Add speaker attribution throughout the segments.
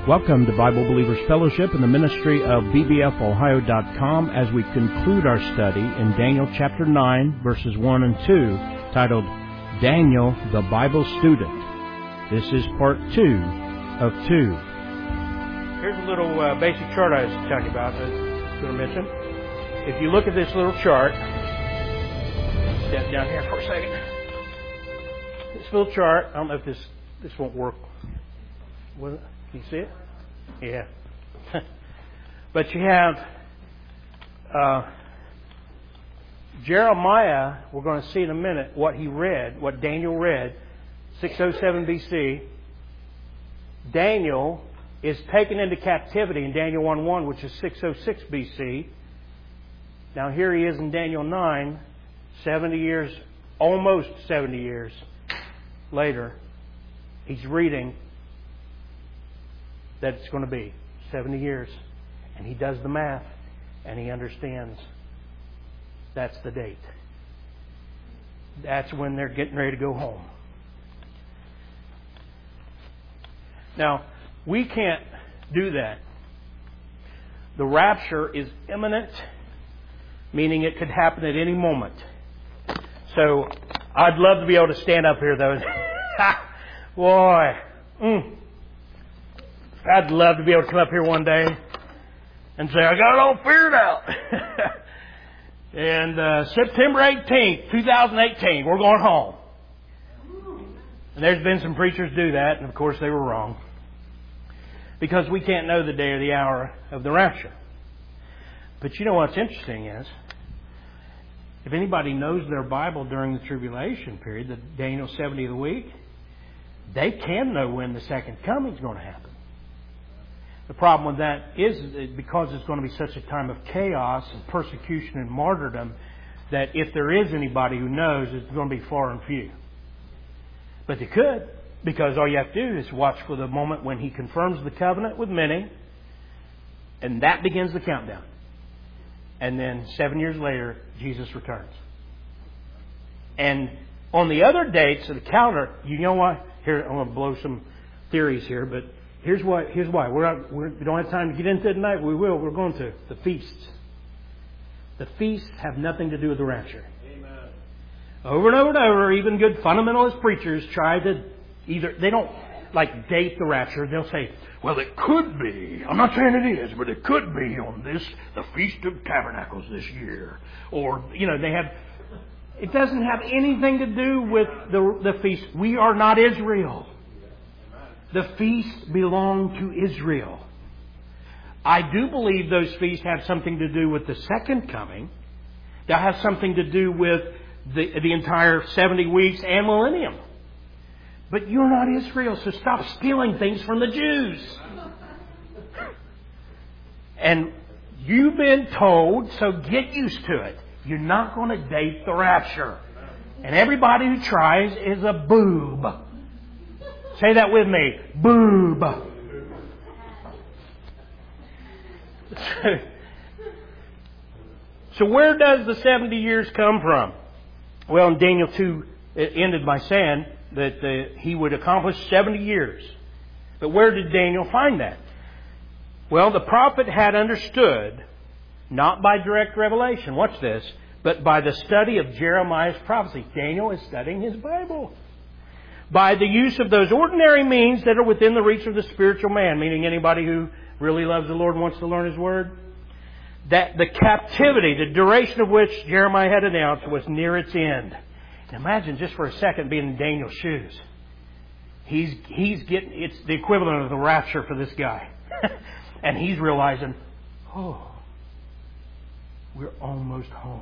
Speaker 1: Welcome to Bible Believers Fellowship and the ministry of bbfohio.com as we conclude our study in Daniel chapter 9, verses 1 and 2, titled, Daniel the Bible Student. This is part 2 of 2. Here's a little basic chart I was telling you about that I was going to mention. If you look at this little chart, step down here for a second. This little chart, I don't know if this won't work. Can you see it? Yeah. But you have Jeremiah, we're going to see in a minute what he read, what Daniel read, 607 BC. Daniel is taken into captivity in Daniel 1:1, which is 606 BC. Now here he is in Daniel 9, 70 years, almost 70 years later. He's reading that it's going to be 70 years. And he does the math and he understands that's the date. That's when they're getting ready to go home. Now, we can't do that. The rapture is imminent, meaning it could happen at any moment. So, I'd love to be able to stand up here though. Boy. I'd love to be able to come up here one day and say, I got it all figured out. And September 18th, 2018, we're going home. And there's been some preachers do that, and of course they were wrong. Because we can't know the day or the hour of the rapture. But you know what's interesting is, if anybody knows their Bible during the tribulation period, the Daniel 70 of the week, they can know when the second coming is going to happen. The problem with that is because it's going to be such a time of chaos and persecution and martyrdom that if there is anybody who knows, it's going to be far and few. But they could, because all you have to do is watch for the moment when He confirms the covenant with many, and that begins the countdown. And then 7 years later, Jesus returns. And on the other dates of the calendar, you know what? Here, I'm going to blow some theories here, but Here's why. We don't have time to get into it tonight. We will. We're going to. The feasts. The feasts have nothing to do with the rapture. Amen. Over and over and over, even good fundamentalist preachers try to they don't like date the rapture. They'll say, well, it could be. I'm not saying it is, but it could be on the Feast of Tabernacles this year. Or, they have... It doesn't have anything to do with the feast. We are not Israel. The feasts belong to Israel. I do believe those feasts have something to do with the second coming. That has something to do with the entire 70 weeks and millennium. But you're not Israel, so stop stealing things from the Jews. And you've been told, so get used to it. You're not going to date the rapture. And everybody who tries is a boob. Say that with me. Boob. So where does the 70 years come from? Well, in Daniel 2, it ended by saying that he would accomplish 70 years. But where did Daniel find that? Well, the prophet had understood, not by direct revelation, watch this, but by the study of Jeremiah's prophecy. Daniel is studying his Bible. By the use of those ordinary means that are within the reach of the spiritual man, meaning anybody who really loves the Lord and wants to learn His Word, that the captivity, the duration of which Jeremiah had announced, was near its end. And imagine just for a second being in Daniel's shoes. He's getting, it's the equivalent of the rapture for this guy. And he's realizing, we're almost home.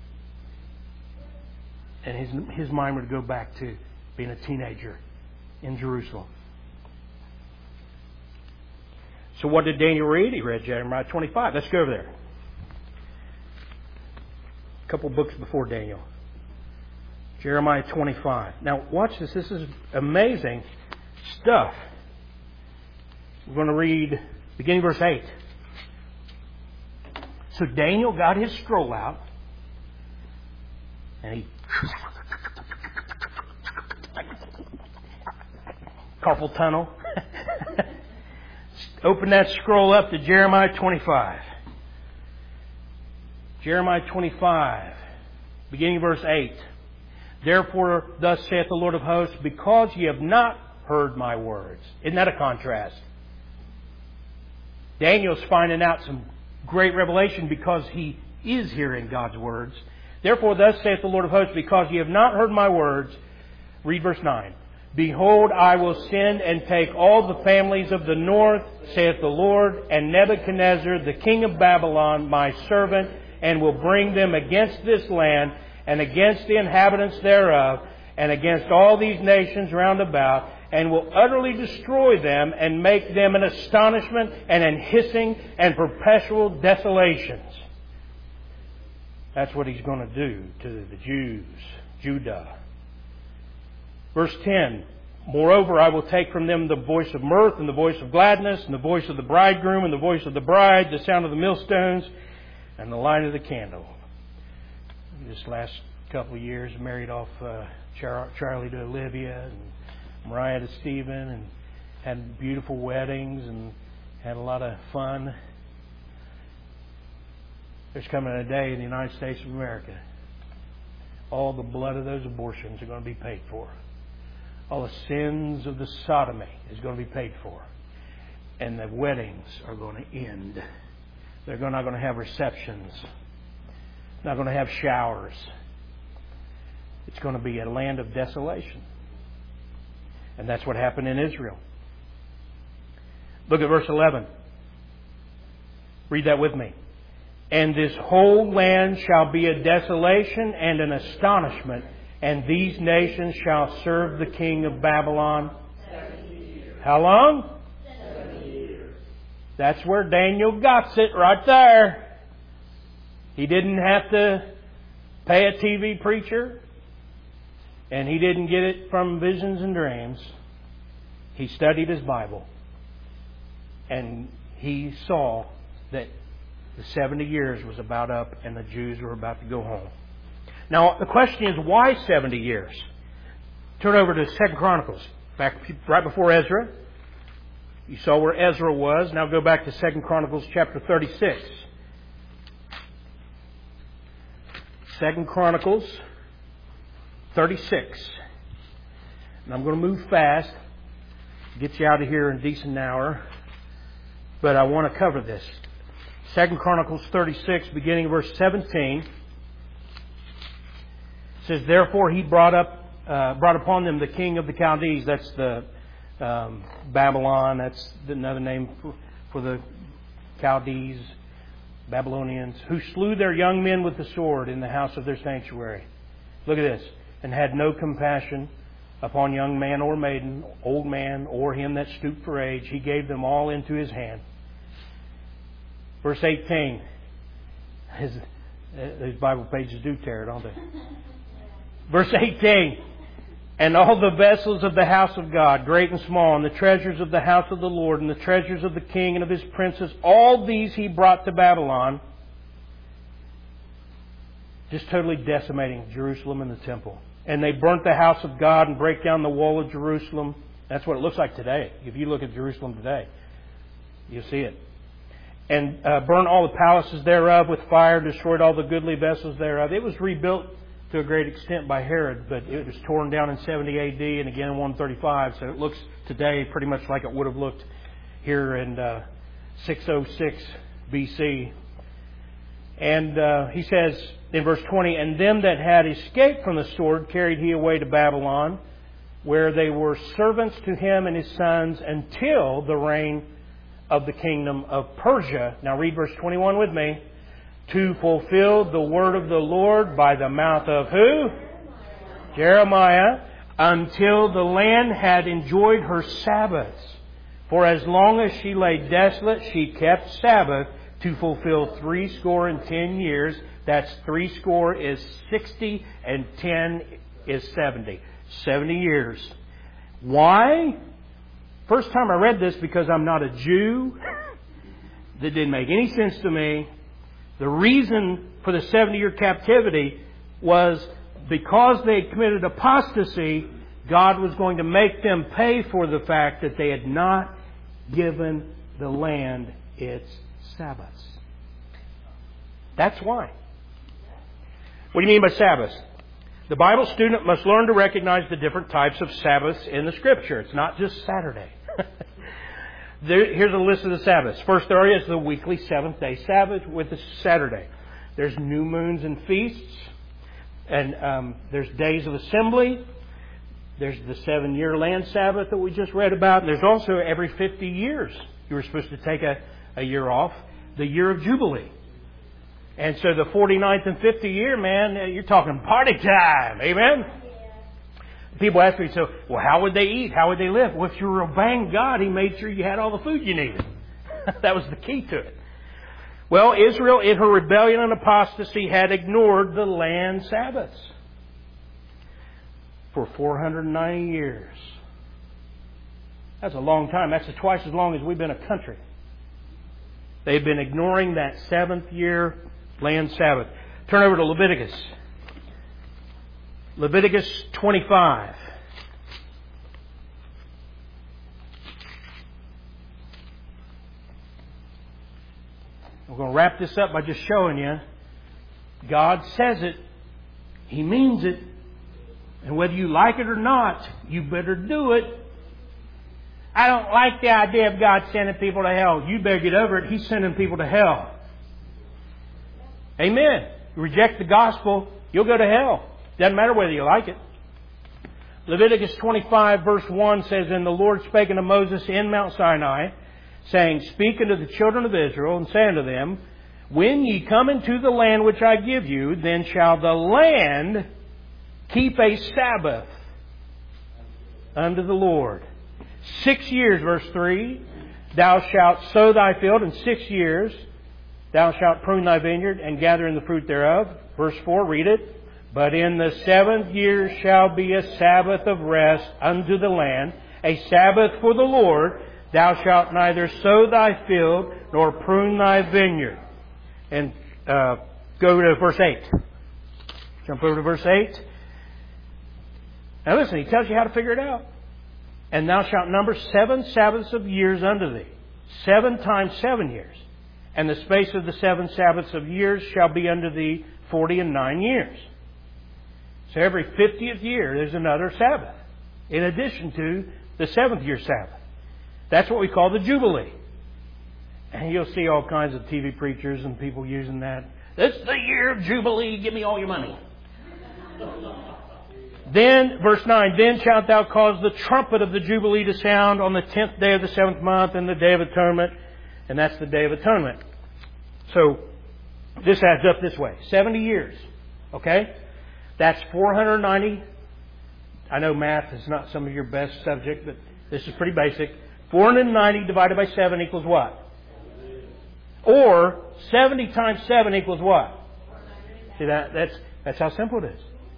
Speaker 1: And his mind would go back to being a teenager in Jerusalem. So what did Daniel read? He read Jeremiah 25. Let's go over there. A couple books before Daniel. Jeremiah 25. Now watch this. This is amazing stuff. We're going to read beginning verse 8. So Daniel got his scroll out and he carpal tunnel. Open that scroll up to Jeremiah 25. Jeremiah 25, beginning verse 8. Therefore, thus saith the Lord of hosts, because ye have not heard my words. Isn't that a contrast? Daniel's finding out some great revelation because he is hearing God's words. Therefore, thus saith the Lord of hosts, because ye have not heard my words. Read verse 9. Behold, I will send and take all the families of the north, saith the Lord, and Nebuchadnezzar, the king of Babylon, my servant, and will bring them against this land, and against the inhabitants thereof, and against all these nations round about, and will utterly destroy them, and make them an astonishment, and an hissing, and perpetual desolations. That's what He's going to do to the Jews, Judah. Verse 10, moreover, I will take from them the voice of mirth, and the voice of gladness, and the voice of the bridegroom, and the voice of the bride, the sound of the millstones, and the light of the candle. This last couple of years, married off Charlie to Olivia, and Mariah to Stephen, and had beautiful weddings, and had a lot of fun. There's coming a day in the United States of America, all the blood of those abortions are going to be paid for. All the sins of the sodomy is going to be paid for. And the weddings are going to end. They're not going to have receptions. Not going to have showers. It's going to be a land of desolation. And that's what happened in Israel. Look at verse 11. Read that with me. And this whole land shall be a desolation and an astonishment, and these nations shall serve the king of Babylon.
Speaker 2: 70 years.
Speaker 1: How long?
Speaker 2: 70 years.
Speaker 1: That's where Daniel got it, right there. He didn't have to pay a TV preacher, and he didn't get it from visions and dreams. He studied his Bible, and he saw that the 70 years was about up and the Jews were about to go home. Now, the question is, why 70 years? Turn over to 2 Chronicles, back right before Ezra. You saw where Ezra was. Now go back to 2 Chronicles chapter 36. 2 Chronicles 36. And I'm going to move fast, get you out of here in a decent hour, but I want to cover this. 2 Chronicles 36, beginning verse 17, says, therefore he brought upon them the king of the Chaldees. That's the Babylon. That's another name for the Chaldees, Babylonians, who slew their young men with the sword in the house of their sanctuary. Look at this. And had no compassion upon young man or maiden, old man, or him that stooped for age. He gave them all into his hand. Verse 18. These Bible pages do tear, don't they? Verse 18. And all the vessels of the house of God, great and small, and the treasures of the house of the Lord, and the treasures of the king and of his princes, all these he brought to Babylon, just totally decimating Jerusalem and the temple. And they burnt the house of God and break down the wall of Jerusalem. That's what it looks like today. If you look at Jerusalem today, you'll see it. And burnt all the palaces thereof with fire, destroyed all the goodly vessels thereof. It was rebuilt to a great extent by Herod, but it was torn down in 70 AD and again in 135. So it looks today pretty much like it would have looked here in 606 BC. And he says in verse 20, and them that had escaped from the sword carried he away to Babylon, where they were servants to him and his sons until the reign of the kingdom of Persia. Now read verse 21 with me. To fulfill the word of the Lord by the mouth of who? Jeremiah. Until the land had enjoyed her Sabbaths. For as long as she lay desolate, she kept Sabbath to fulfill 70 years. That's 70 is 60 and 10 is 70. 70 years. Why? First time I read this, because I'm not a Jew. That didn't make any sense to me. The reason for the 70-year captivity was because they had committed apostasy, God was going to make them pay for the fact that they had not given the land its Sabbaths. That's why. What do you mean by Sabbaths? The Bible student must learn to recognize the different types of Sabbaths in the Scripture. It's not just Saturday. Here's a list of the Sabbaths. First there is the weekly seventh-day Sabbath with the Saturday. There's new moons and feasts. And there's days of assembly. There's the 7-year land Sabbath that we just read about. And there's also every 50 years you were supposed to take a year off. The year of Jubilee. And so the 49th and 50th year, man, you're talking party time. Amen? People ask me, so, well, how would they eat? How would they live? Well, if you were obeying God, He made sure you had all the food you needed. That was the key to it. Well, Israel, in her rebellion and apostasy, had ignored the land Sabbaths for 490 years. That's a long time. That's twice as long as we've been a country. They've been ignoring that 7th year land Sabbath. Turn over to Leviticus. Leviticus 25. We're going to wrap this up by just showing you God says it. He means it. And whether you like it or not, you better do it. I don't like the idea of God sending people to hell. You better get over it. He's sending people to hell. Amen. You reject the gospel, you'll go to hell. Doesn't matter whether you like it. Leviticus 25 verse 1 says, And the Lord spake unto Moses in Mount Sinai, saying, Speak unto the children of Israel, and say unto them, When ye come into the land which I give you, then shall the land keep a Sabbath unto the Lord. 6 years, verse 3, thou shalt sow thy field, in 6 years thou shalt prune thy vineyard, and gather in the fruit thereof. Verse 4, read it. But in the 7th year shall be a Sabbath of rest unto the land, a Sabbath for the Lord. Thou shalt neither sow thy field, nor prune thy vineyard. And go to verse 8. Jump over to verse 8. Now listen, he tells you how to figure it out. And thou shalt number 7 Sabbaths of years unto thee. 7 times 7 years. And the space of the 7 Sabbaths of years shall be unto thee 49 years. So every 50th year there's another Sabbath. In addition to the 7th year Sabbath. That's what we call the Jubilee. And you'll see all kinds of TV preachers and people using that. This is the year of Jubilee. Give me all your money. Then, verse 9, Then shalt thou cause the trumpet of the Jubilee to sound on the 10th day of the 7th month, and the day of atonement. And that's the day of atonement. So, this adds up this way. 70 years. Okay? That's 490. I know math is not some of your best subject, but this is pretty basic. 490 divided by 7 equals what? Or 70 times 7 equals what? See, that's how simple it is.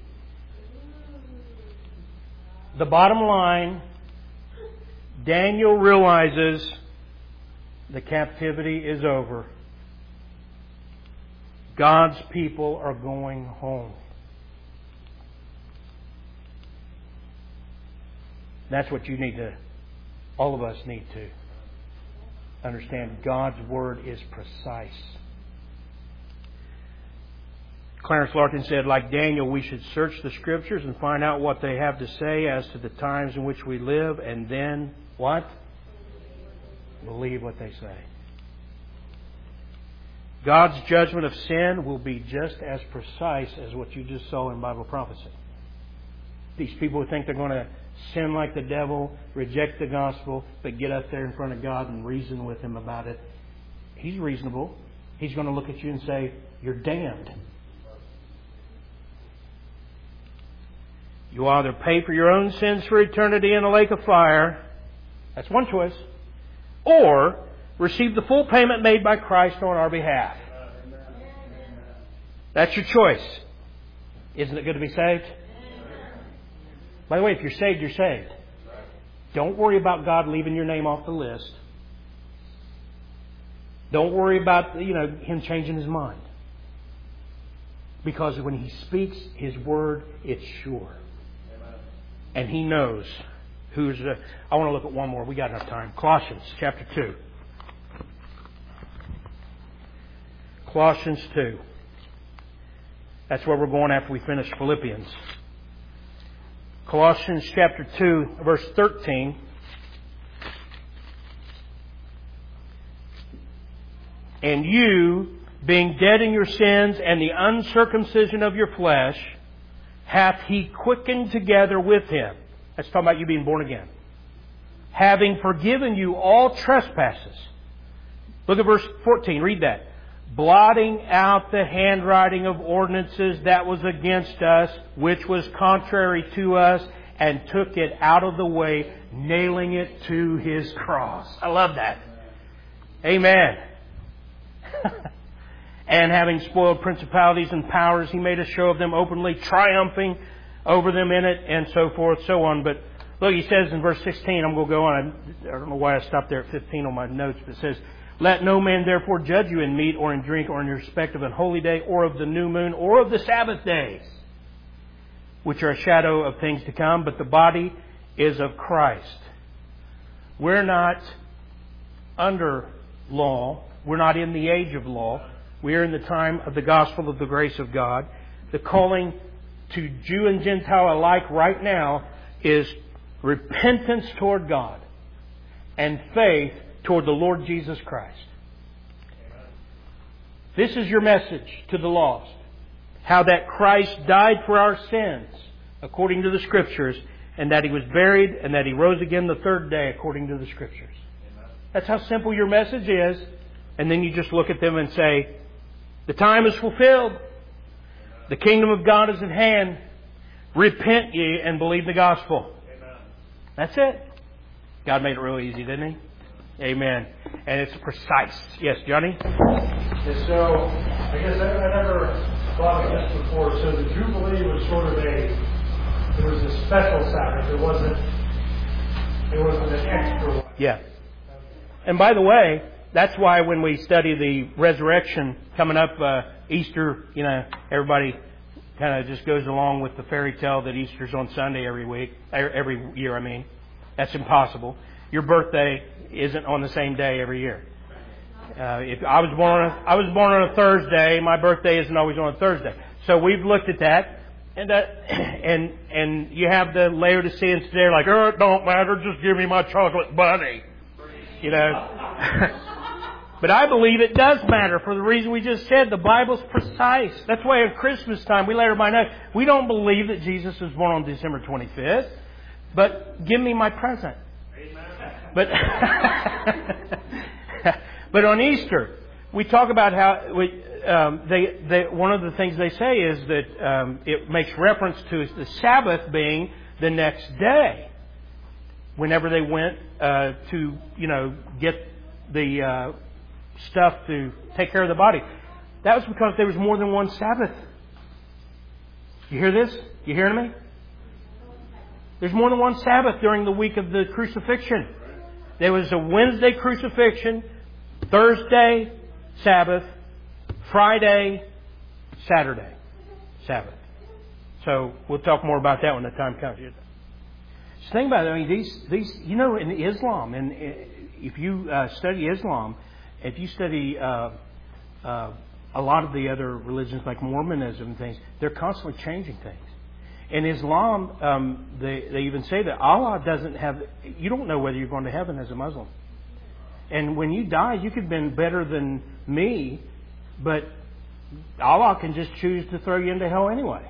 Speaker 1: The bottom line, Daniel realizes the captivity is over. God's people are going home. That's what you need to, all of us need to understand. God's Word is precise. Clarence Larkin said, like Daniel, we should search the Scriptures and find out what they have to say as to the times in which we live, and then, what? Believe what they say. God's judgment of sin will be just as precise as what you just saw in Bible prophecy. These people who think they're going to sin like the devil, reject the gospel, but get up there in front of God and reason with Him about it. He's reasonable. He's going to look at you and say, you're damned. You either pay for your own sins for eternity in a lake of fire. That's one choice. Or receive the full payment made by Christ on our behalf. That's your choice. Isn't it good to be saved? By the way, if you're saved, you're saved. Don't worry about God leaving your name off the list. Don't worry about, Him changing His mind. Because when He speaks His word, it's sure. And He knows who's... I want to look at one more. We got enough time. Colossians chapter 2. Colossians 2. That's where we're going after we finish Philippians. Colossians chapter 2, verse 13. And you, being dead in your sins and the uncircumcision of your flesh, hath He quickened together with Him. That's talking about you being born again. Having forgiven you all trespasses. Look at verse 14. Read that. Blotting out the handwriting of ordinances that was against us, which was contrary to us, and took it out of the way, nailing it to His cross. I love that. Amen. And having spoiled principalities and powers, He made a show of them openly, triumphing over them in it, and so forth, so on. But look, He says in verse 16, I'm going to go on. I don't know why I stopped there at 15 on my notes, but it says, let no man therefore judge you in meat or in drink or in respect of an holy day or of the new moon or of the Sabbath days, which are a shadow of things to come, but the body is of Christ. We're not under law. We're not in the age of law. We are in the time of the gospel of the grace of God. The calling to Jew and Gentile alike right now is repentance toward God and faith toward the Lord Jesus Christ. This is your message to the lost. How that Christ died for our sins according to the Scriptures, and that He was buried, and that He rose again the third day according to the Scriptures. That's how simple your message is. And then you just look at them and say, the time is fulfilled. The kingdom of God is at hand. Repent ye and believe the gospel. That's it. God made it real easy, didn't He? Amen. And it's precise. Yes, Johnny?
Speaker 3: And so, I guess I never thought of this before. So the Jubilee was sort of it was a special Sabbath. It wasn't an extra one.
Speaker 1: Yeah. And by the way, that's why when we study the resurrection coming up, Easter, everybody kind of just goes along with the fairy tale that Easter's on Sunday every year. That's impossible. Your birthday isn't on the same day every year. If I was born on a Thursday, my birthday isn't always on a Thursday. So we've looked at that, and you have the Laodiceans there like, oh, it don't matter, just give me my chocolate bunny, But I believe it does matter for the reason we just said. The Bible's precise. That's why at Christmas time we let everybody know we don't believe that Jesus was born on December 25th. But give me my present. But but on Easter we talk about how one of the things they say is that it makes reference to the Sabbath being the next day. Whenever they went to get the stuff to take care of the body. That was because there was more than one Sabbath. You hear this? You hearing me? There's more than one Sabbath during the week of the crucifixion. There was a Wednesday crucifixion, Thursday Sabbath, Friday, Saturday Sabbath. So we'll talk more about that when the time comes. Just think about it. These in Islam, and if you study Islam, if you study a lot of the other religions like Mormonism and things, they're constantly changing things. In Islam, they even say that Allah doesn't have... You don't know whether you're going to heaven as a Muslim. And when you die, you could have been better than me, but Allah can just choose to throw you into hell anyway.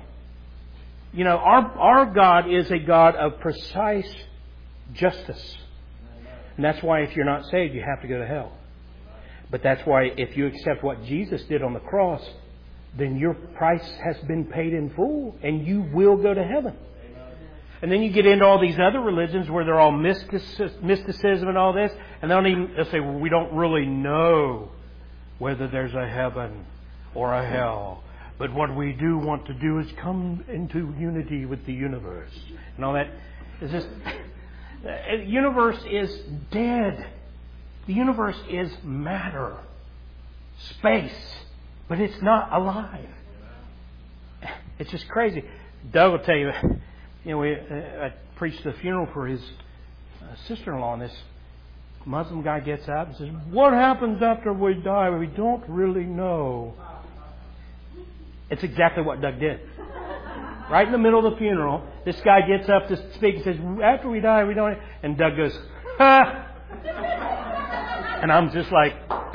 Speaker 1: Our God is a God of precise justice. And that's why if you're not saved, you have to go to hell. But that's why if you accept what Jesus did on the cross, then your price has been paid in full and you will go to heaven. And then you get into all these other religions where they're all mysticism and all this, and they'll say, well, we don't really know whether there's a heaven or a hell. But what we do want to do is come into unity with the universe. And all that. It's just, the universe is dead. The universe is matter. Space. But it's not alive. It's just crazy. Doug will tell you, I preached the funeral for his sister-in-law, and Muslim guy gets up and says, "What happens after we die? We don't really know." It's exactly what Doug did. Right in the middle of the funeral, this guy gets up to speak and says, "After we die, we don't..." And Doug goes, "Ha!" And I'm just like...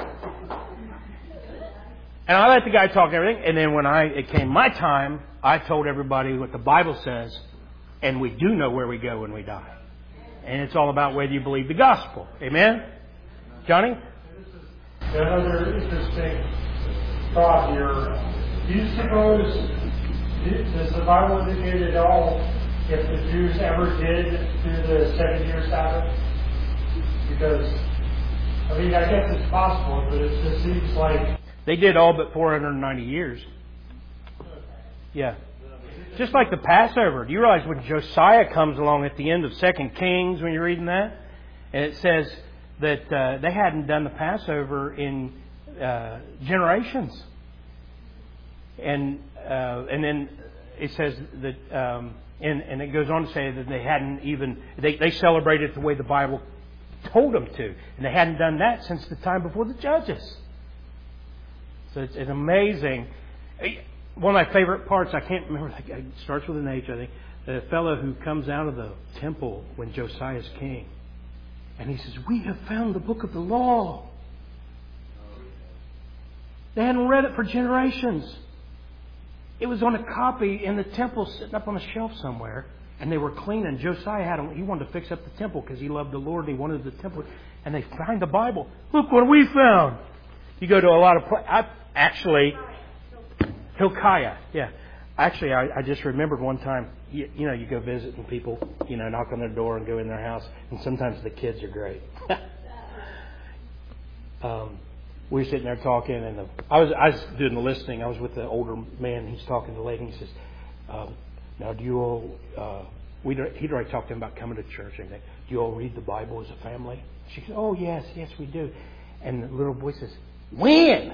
Speaker 1: And I let the guy talk and everything. And then when it came my time, I told everybody what the Bible says. And we do know where we go when we die. And it's all about whether you believe the gospel. Amen? Johnny?
Speaker 3: Another interesting thought here. Do you suppose, does the Bible indicate at all if the Jews ever did do the 7-year Sabbath? Because, I mean, I guess it's possible, but it just seems like...
Speaker 1: They did all but 490 years. Yeah. Just like the Passover. Do you realize when Josiah comes along at the end of 2 Kings, when you're reading that, and it says that they hadn't done the Passover in generations. And then it says that, and it goes on to say that they hadn't even, they celebrated the way the Bible told them to. And they hadn't done that since the time before the Judges. So it's amazing. One of my favorite parts, I can't remember, it starts with an H, I think. The fellow who comes out of the temple when Josiah's king. And he says, "We have found the book of the law." They hadn't read it for generations. It was on a copy in the temple sitting up on a shelf somewhere. And they were cleaning. Josiah he wanted to fix up the temple because he loved the Lord and he wanted the temple. And they find the Bible. Look what we found. You go to a lot of actually, Hilkiah. Yeah. Actually, I just remembered one time, you go visiting people, knock on their door and go in their house. And sometimes the kids are great. We were sitting there talking, and I was doing the listening. I was with the older man. He's talking to the lady. And he says, "Now, do you all?" He'd already talked to him about coming to church. And do you all read the Bible as a family? She said, "Oh yes, we do." And the little boy says, "When?"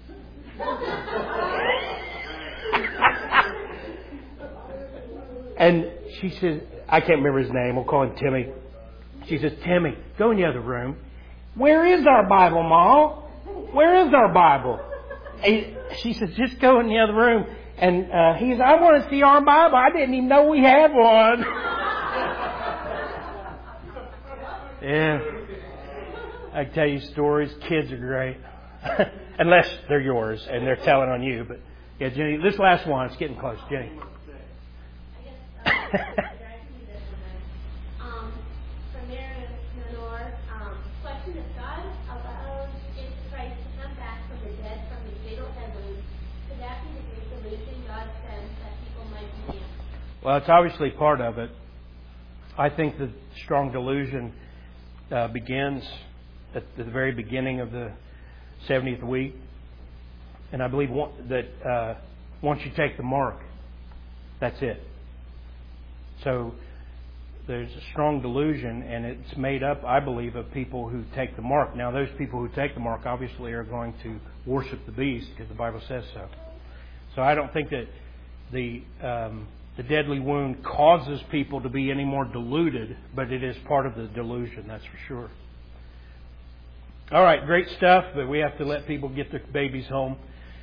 Speaker 1: And she says, I can't remember his name. We'll call him Timmy. She says, "Timmy, go in the other room. Where is our Bible, Ma? Where is our Bible?" And she says, "Just go in the other room." And he says, "I want to see our Bible. I didn't even know we had one." Yeah. I tell you stories. Kids are great. Unless they're yours and they're telling on you. But yeah, Jenny, this last one, it's getting close. Jenny. Well, it's obviously part of it. I think the strong delusion begins at the very beginning of the 70th week. And I believe that once you take the mark, that's it. So there's a strong delusion, and it's made up, I believe, of people who take the mark. Now, those people who take the mark obviously are going to worship the beast because the Bible says so. So I don't think that the deadly wound causes people to be any more deluded, but it is part of the delusion, that's for sure. All right, great stuff, but we have to let people get their babies home.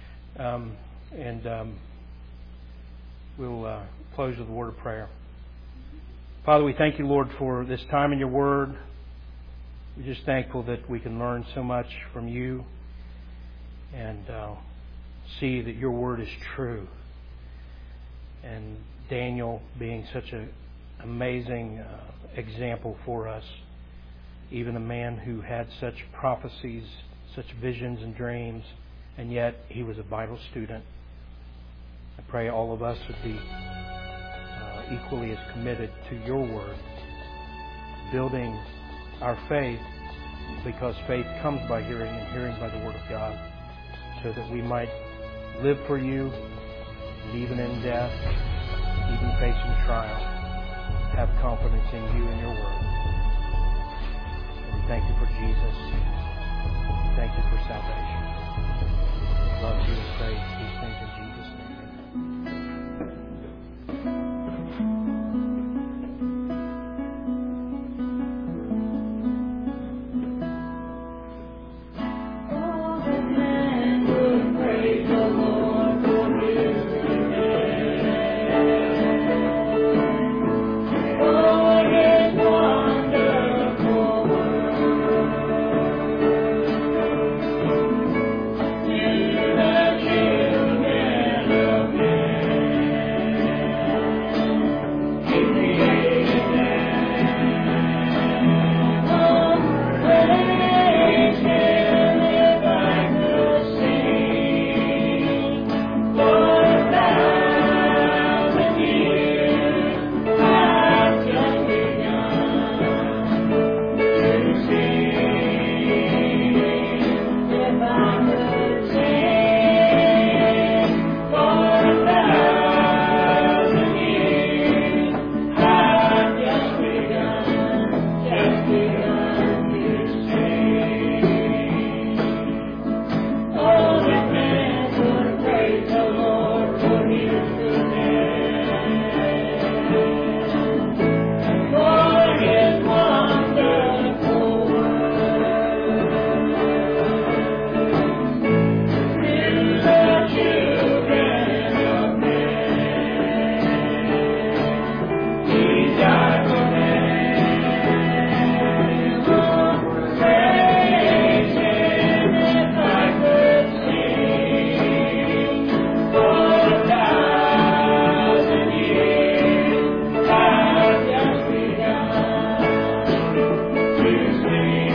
Speaker 1: We'll close with a word of prayer. Father, we thank you, Lord, for this time in your word. We're just thankful that we can learn so much from you and see that your word is true. And Daniel being such an amazing example for us, even a man who had such prophecies, such visions and dreams, and yet he was a Bible student. I pray all of us would be equally as committed to your word, building our faith, because faith comes by hearing and hearing by the word of God, so that we might live for you, and even in death, even facing trial, have confidence in you and your word. And we thank you for Jesus. Thank you for salvation. Love you and pray these things in Jesus' name. Amen. sing